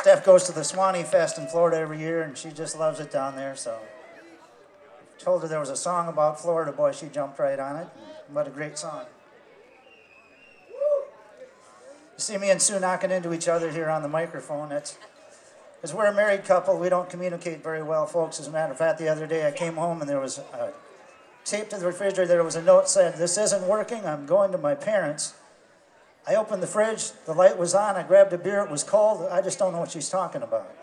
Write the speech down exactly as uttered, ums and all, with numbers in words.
Steph goes to the Swanee Fest in Florida every year, and she just loves it down there, so. Told her there was a song about Florida, boy, she jumped right on it. What a great song. You see me and Sue knocking into each other here on the microphone. That's because we're a married couple. We don't communicate very well, folks. As a matter of fact, the other day I came home and there was a tape to the refrigerator. There was a note that said, "This isn't working. I'm going to my parents." I opened the fridge. The light was on. I grabbed a beer. It was cold. I just don't know what she's talking about.